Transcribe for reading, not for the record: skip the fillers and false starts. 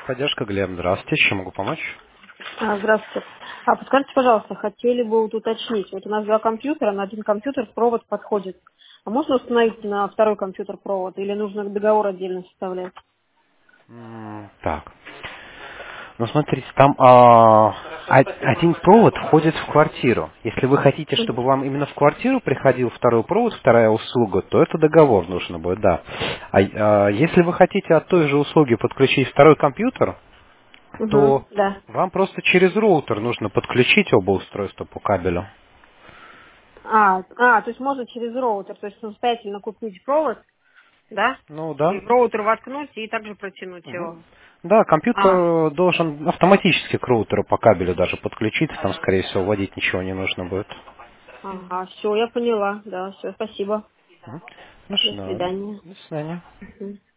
Техподдержка, Глеб, здравствуйте, чем могу помочь? Здравствуйте. Подскажите, пожалуйста, хотели бы вот уточнить. Вот у нас два компьютера, на один компьютер провод подходит. А можно установить на второй компьютер провод или нужно договор отдельно составлять? Так, ну смотрите, там один провод входит в квартиру. Если вы хотите, чтобы вам именно в квартиру приходил второй провод, вторая услуга, то это договор нужно будет, да. Если вы хотите от той же услуги подключить второй компьютер, Угу, то да. вам просто через роутер нужно подключить оба устройства по кабелю. То есть можно через роутер, то есть самостоятельно купить провод, да? Ну И да. в роутер воткнуть и также протянуть Мгм. его. Да, А, компьютер должен автоматически к роутеру по кабелю даже подключиться, там, скорее всего, вводить ничего не нужно будет. ага, все, я поняла. Да, все, спасибо. Мгм. Ну До что, да. свидания. До свидания. Мгм.